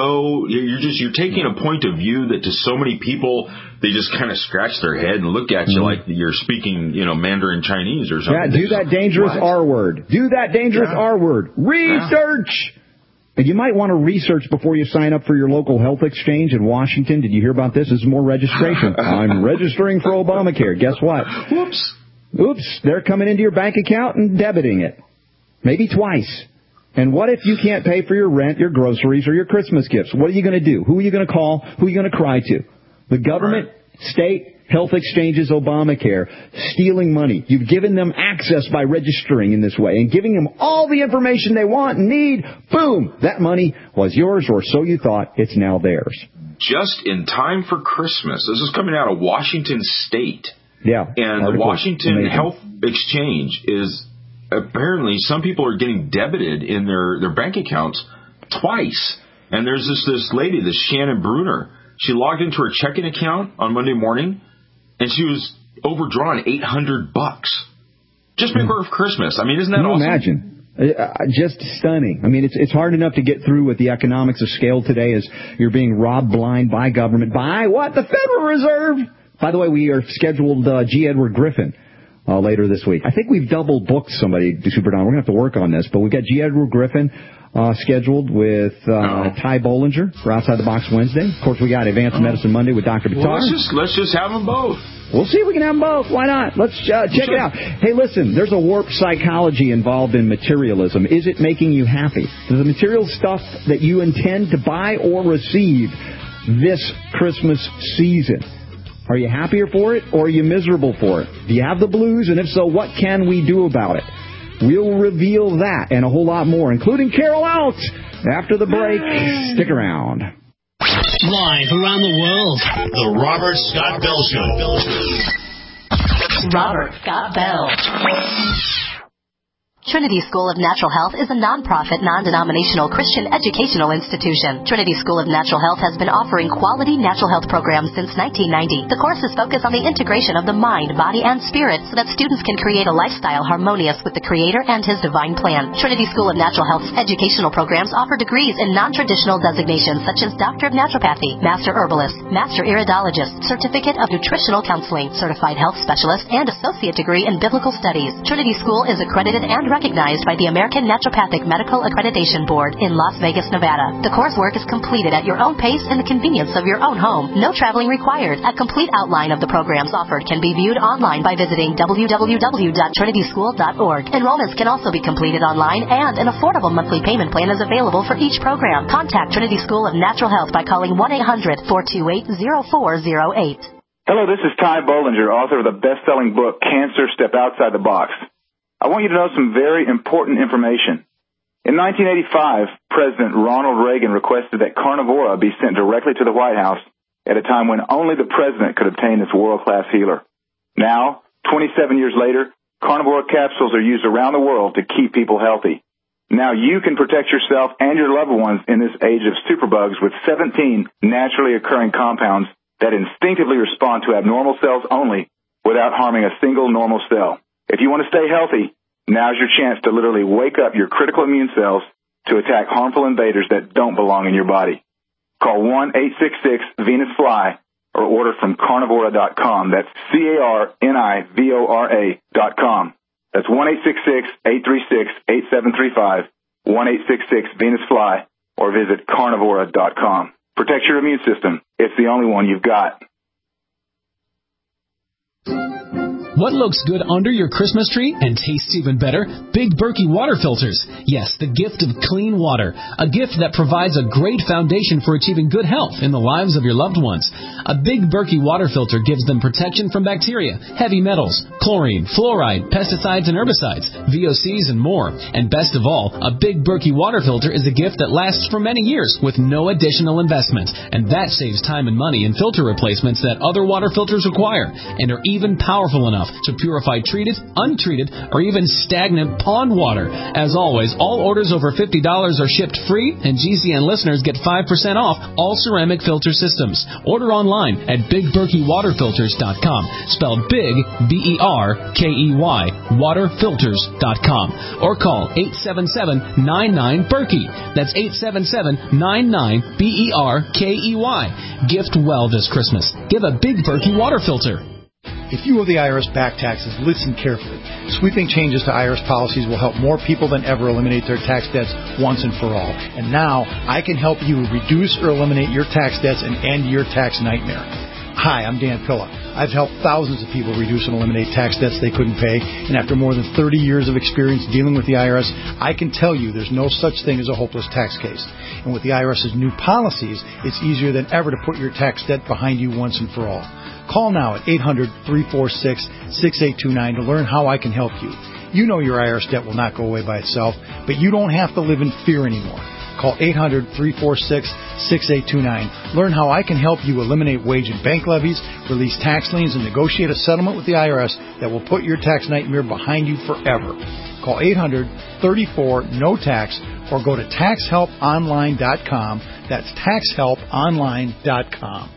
taking a point of view that to so many people they just kind of scratch their head and look at you like you're speaking, Mandarin Chinese or something. Yeah, do that dangerous R word. Do that dangerous R word. Research. And you might want to research before you sign up for your local health exchange in Washington. Did you hear about this? This is more registration. I'm registering for Obamacare. Guess what? Oops, they're coming into your bank account and debiting it. Maybe twice. And what if you can't pay for your rent, your groceries, or your Christmas gifts? What are you going to do? Who are you going to call? Who are you going to cry to? The government, state, health exchanges, Obamacare, stealing money. You've given them access by registering in this way and giving them all the information they want and need. Boom! That money was yours, or so you thought. It's now theirs. Just in time for Christmas. This is coming out of Washington State. Yeah. And the Washington Health Exchange is apparently some people are getting debited in their bank accounts twice. And there's this lady, this Shannon Bruner. She logged into her checking account on Monday morning, and she was overdrawn $800 just before Christmas. I mean, isn't that awesome? Imagine. Just stunning. I mean, it's hard enough to get through with the economics of scale today as you're being robbed blind by government. By what? The Federal Reserve. By the way, we are scheduled G. Edward Griffin later this week. I think we've double booked somebody, Super Don. We're going to have to work on this, but we've got G. Edward Griffin scheduled with Ty Bollinger for Outside the Box Wednesday. Of course, we got Advanced Medicine Monday with Dr. Bitar. Well, let's just have them both. We'll see if we can have them both. Why not? Let's check it out. Hey, listen, there's a warped psychology involved in materialism. Is it making you happy? Does the material stuff that you intend to buy or receive this Christmas season, are you happier for it or are you miserable for it? Do you have the blues? And if so, what can we do about it? We'll reveal that and a whole lot more, including Carol Out, after the break. Stick around. Live around the world, The Robert Scott Bell Show. Robert Scott Bell. Trinity School of Natural Health is a non-profit, non-denominational Christian educational institution. Trinity School of Natural Health has been offering quality natural health programs since 1990. The courses focus on the integration of the mind, body, and spirit so that students can create a lifestyle harmonious with the Creator and His divine plan. Trinity School of Natural Health's educational programs offer degrees in non-traditional designations such as Doctor of Naturopathy, Master Herbalist, Master Iridologist, Certificate of Nutritional Counseling, Certified Health Specialist, and Associate Degree in Biblical Studies. Trinity School is accredited and recognized by the American Naturopathic Medical Accreditation Board in Las Vegas, Nevada. The coursework is completed at your own pace and the convenience of your own home. No traveling required. A complete outline of the programs offered can be viewed online by visiting www.trinityschool.org. Enrollments can also be completed online, and an affordable monthly payment plan is available for each program. Contact Trinity School of Natural Health by calling 1-800-428-0408. Hello, this is Ty Bollinger, author of the best-selling book, Cancer, Step Outside the Box. I want you to know some very important information. In 1985, President Ronald Reagan requested that Carnivora be sent directly to the White House at a time when only the president could obtain this world-class healer. Now, 27 years later, Carnivora capsules are used around the world to keep people healthy. Now you can protect yourself and your loved ones in this age of superbugs with 17 naturally occurring compounds that instinctively respond to abnormal cells only without harming a single normal cell. If you want to stay healthy, now's your chance to literally wake up your critical immune cells to attack harmful invaders that don't belong in your body. Call 1-866-VENUS-FLY or order from Carnivora.com. That's Carnivora.com. That's 1-866-836-8735, 1-866-VENUS-FLY, or visit Carnivora.com. Protect your immune system. It's the only one you've got. What looks good under your Christmas tree and tastes even better? Big Berkey water filters. Yes, the gift of clean water. A gift that provides a great foundation for achieving good health in the lives of your loved ones. A Big Berkey water filter gives them protection from bacteria, heavy metals, chlorine, fluoride, pesticides and herbicides, VOCs, and more. And best of all, a Big Berkey water filter is a gift that lasts for many years with no additional investment. And that saves time and money in filter replacements that other water filters require and are even powerful enough enough to purify treated, untreated, or even stagnant pond water. As always, all orders over $50 are shipped free, and GCN listeners get 5% off all ceramic filter systems. Order online at BigBerkeyWaterFilters.com, spelled Big, B-E-R-K-E-Y, waterfilters.com, or call 877-99-BERKEY. That's 877-99-BERKEY. Gift well this Christmas. Give a Big Berkey water filter. If you owe the IRS back taxes, listen carefully. Sweeping changes to IRS policies will help more people than ever eliminate their tax debts once and for all. And now, I can help you reduce or eliminate your tax debts and end your tax nightmare. Hi, I'm Dan Pilla. I've helped thousands of people reduce and eliminate tax debts they couldn't pay, and after more than 30 years of experience dealing with the IRS, I can tell you there's no such thing as a hopeless tax case. And with the IRS's new policies, it's easier than ever to put your tax debt behind you once and for all. Call now at 800-346-6829 to learn how I can help you. You know your IRS debt will not go away by itself, but you don't have to live in fear anymore. Call 800-346-6829. Learn how I can help you eliminate wage and bank levies, release tax liens, and negotiate a settlement with the IRS that will put your tax nightmare behind you forever. Call 800-34-NO-TAX or go to TaxHelpOnline.com. That's TaxHelpOnline.com.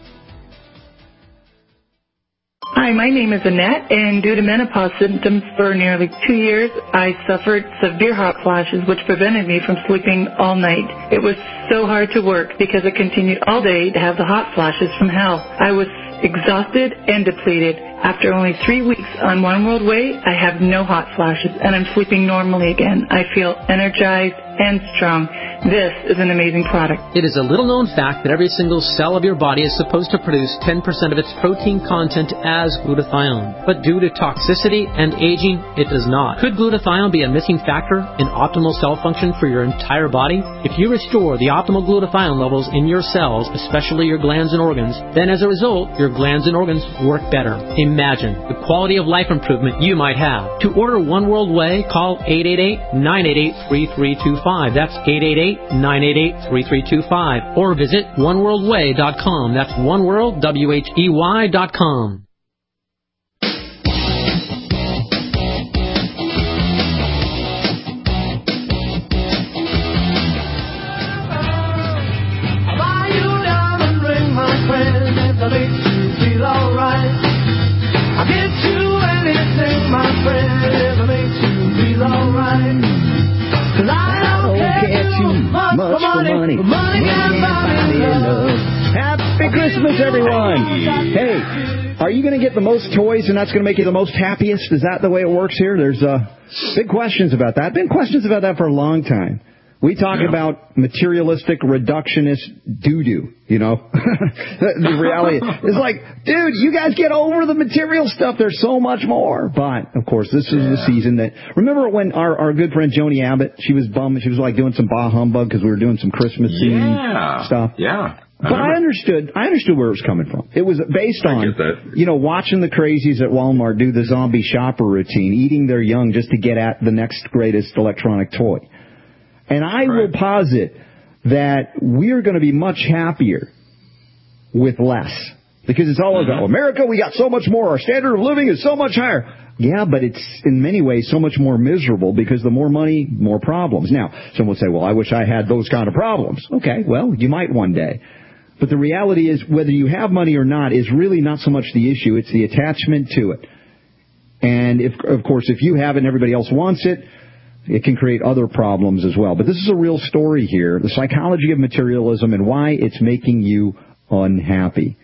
Hi, my name is Annette, and due to menopause symptoms for nearly 2 years, I suffered severe hot flashes, which prevented me from sleeping all night. It was so hard to work because I continued all day to have the hot flashes from hell. I was exhausted and depleted. After only 3 weeks on One World Way, I have no hot flashes, and I'm sleeping normally again. I feel energized and strong. This is an amazing product. It is a little-known fact that every single cell of your body is supposed to produce 10% of its protein content as glutathione. But due to toxicity and aging, it does not. Could glutathione be a missing factor in optimal cell function for your entire body? If you restore the optimal glutathione levels in your cells, especially your glands and organs, then as a result, your glands and organs work better. Imagine the quality of life improvement you might have. To order One World Way, call 888-988-3325. That's 888-988-3325. Or visit oneworldway.com. That's oneworld.com. Much for money. Happy Christmas, everyone. Hey, are you going to get the most toys and that's going to make you the most happiest? Is that the way it works here? There's big questions about that. Been questions about that for a long time. We talk about materialistic, reductionist doo-doo, you know. The reality is like, dude, you guys get over the material stuff. There's so much more. But, of course, this is the season that... Remember when our good friend Joni Abbott, she was bummed. She was like doing some bah humbug because we were doing some Christmas themed stuff. Yeah. But I understood where it was coming from. It was based on, you know, watching the crazies at Walmart do the zombie shopper routine, eating their young just to get at the next greatest electronic toy. And I will posit that we're going to be much happier with less. Because it's all about America, we got so much more. Our standard of living is so much higher. Yeah, but it's in many ways so much more miserable because the more money, more problems. Now, someone will say, well, I wish I had those kind of problems. Okay, well, you might one day. But the reality is whether you have money or not is really not so much the issue. It's the attachment to it. And, of course, if you have it and everybody else wants it, it can create other problems as well. But this is a real story here, the psychology of materialism and why it's making you unhappy.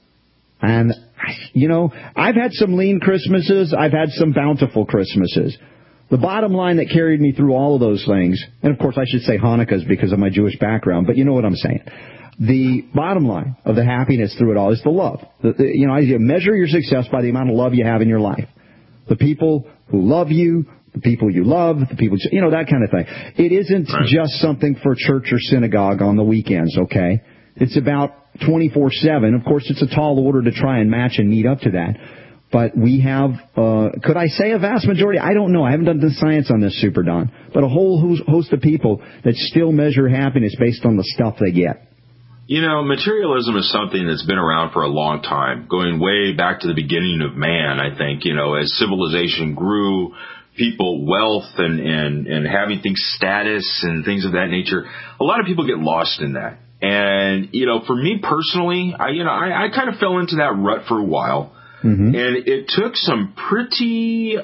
And, you know, I've had some lean Christmases. I've had some bountiful Christmases. The bottom line that carried me through all of those things, and, of course, I should say Hanukkah's because of my Jewish background, but you know what I'm saying. The bottom line of the happiness through it all is the love. You know, you measure your success by the amount of love you have in your life. The people who love you, the people you love, the people, you know, that kind of thing. It isn't just something for church or synagogue on the weekends, okay? It's about 24/7. Of course, it's a tall order to try and match and meet up to that. But we have, could I say a vast majority? I don't know. I haven't done the science on this, Super Don. But a whole host of people that still measure happiness based on the stuff they get. You know, materialism is something that's been around for a long time, going way back to the beginning of man, I think. You know, as civilization grew, people, wealth and having things, status and things of that nature, a lot of people get lost in that. And, you know, for me personally, I kind of fell into that rut for a while. Mm-hmm. And it took some pretty,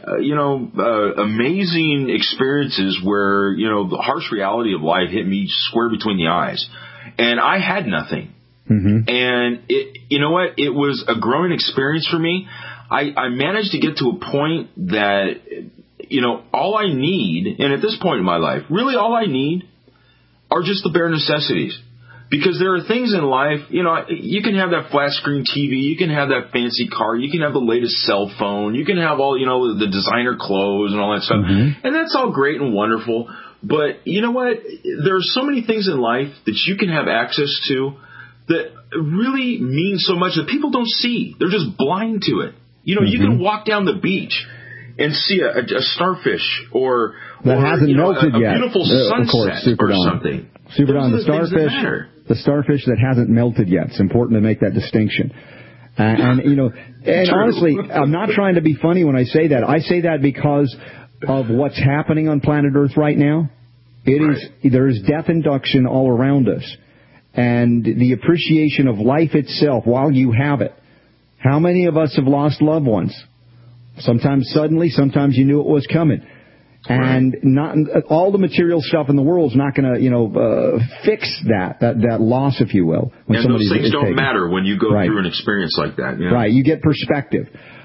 amazing experiences where, you know, the harsh reality of life hit me square between the eyes. And I had nothing. Mm-hmm. And you know what? It was a growing experience for me. I managed to get to a point that, you know, all I need, and at this point in my life, really all I need are just the bare necessities. Because there are things in life, you know, you can have that flat screen TV, you can have that fancy car, you can have the latest cell phone, you can have all, you know, the designer clothes and all that stuff. Mm-hmm. And that's all great and wonderful. But you know what? There are so many things in life that you can have access to that really mean so much that people don't see. They're just blind to it. You know, mm-hmm. you can walk down the beach and see a starfish or hasn't melted a yet. Beautiful sunset of course, or something. Super Don, the starfish that hasn't melted yet. It's important to make that distinction. And you know, and honestly, I'm not trying to be funny when I say that. I say that because of what's happening on planet Earth right now. There is death induction all around us, and the appreciation of life itself while you have it. How many of us have lost loved ones? Sometimes suddenly, sometimes you knew it was coming. And not all the material stuff in the world is not going to, fix that loss, if you will. When and those things don't matter when you go through an experience like that. You know? Right, you get perspective.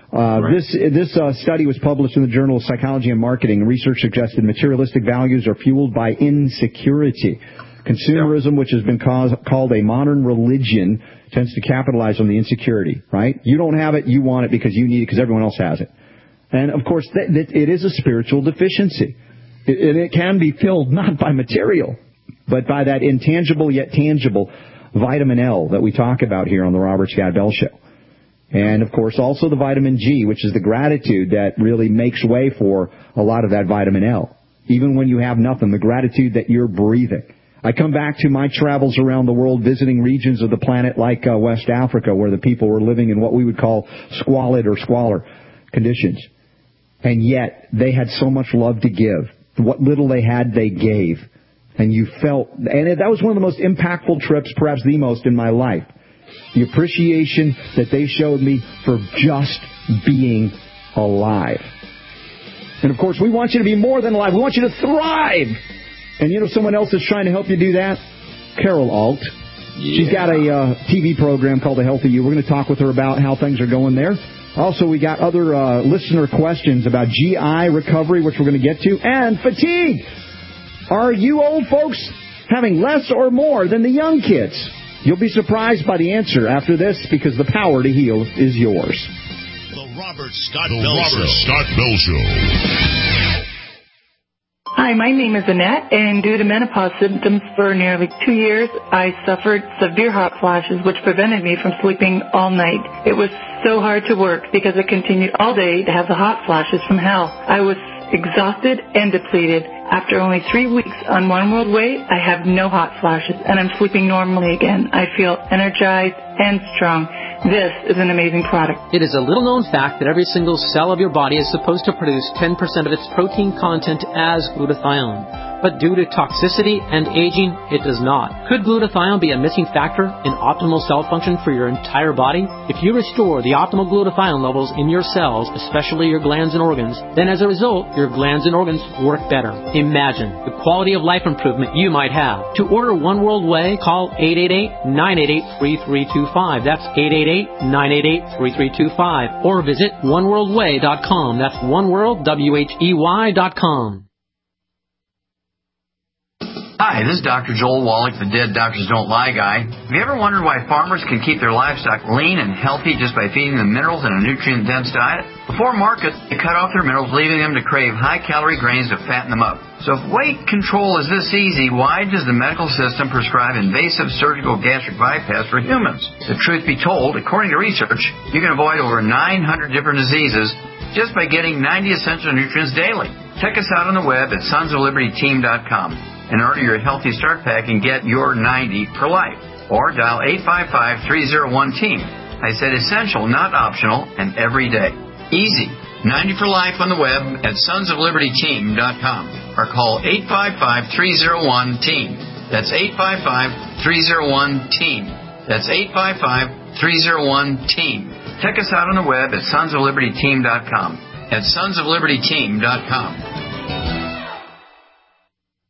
This study was published in the Journal of Psychology and Marketing. Research suggested materialistic values are fueled by insecurity. Consumerism, which has been called a modern religion, tends to capitalize on the insecurity. Right? You don't have it, you want it because you need it because everyone else has it. And, of course, it is a spiritual deficiency. And it can be filled not by material, but by that intangible yet tangible vitamin L that we talk about here on the Robert Scott Bell Show. And, of course, also the vitamin G, which is the gratitude that really makes way for a lot of that vitamin L. Even when you have nothing, the gratitude that you're breathing. I come back to my travels around the world visiting regions of the planet like West Africa, where the people were living in what we would call squalid or squalor conditions. And yet, they had so much love to give. What little they had, they gave. And you felt, and that was one of the most impactful trips, perhaps the most in my life. The appreciation that they showed me for just being alive. And of course, we want you to be more than alive. We want you to thrive. And you know someone else is trying to help you do that? Carol Alt. Yeah. She's got a TV program called The Healthy You. We're going to talk with her about how things are going there. Also, we got other listener questions about GI recovery, which we're going to get to, and fatigue. Are you old folks having less or more than the young kids? You'll be surprised by the answer after this, because the power to heal is yours. The Robert Scott Bell Show. Hi, my name is Annette, and due to menopause symptoms for nearly 2 years, I suffered severe hot flashes, which prevented me from sleeping all night. It was so hard to work because I continued all day to have the hot flashes from hell. I was exhausted and depleted. After only 3 weeks on One World Way, I have no hot flashes, and I'm sleeping normally again. I feel energized and strong. This is an amazing product. It is a little-known fact that every single cell of your body is supposed to produce 10% of its protein content as glutathione. But due to toxicity and aging, it does not. Could glutathione be a missing factor in optimal cell function for your entire body? If you restore the optimal glutathione levels in your cells, especially your glands and organs, then as a result, your glands and organs work better. Imagine the quality of life improvement you might have. To order One World Way, call 888-988-3325. That's 888-988-3325. Or visit oneworldway.com. That's oneworldwhey.com. Hi, this is Dr. Joel Wallach, the Dead Doctors Don't Lie guy. Have you ever wondered why farmers can keep their livestock lean and healthy just by feeding them minerals in a nutrient-dense diet? Before market, they cut off their minerals, leaving them to crave high-calorie grains to fatten them up. So if weight control is this easy, why does the medical system prescribe invasive surgical gastric bypass for humans? The truth be told, according to research, you can avoid over 900 different diseases just by getting 90 essential nutrients daily. Check us out on the web at sonsoflibertyteam.com and order your Healthy Start Pack and get your 90 for life. or dial 855-301-TEAM. I said essential, not optional, and every day. Easy. 90 for life on the web at sonsoflibertyteam.com or call 855-301-TEAM. That's 855-301-TEAM. That's 855-301-TEAM. Check us out on the web at sonsoflibertyteam.com. At sonsoflibertyteam.com.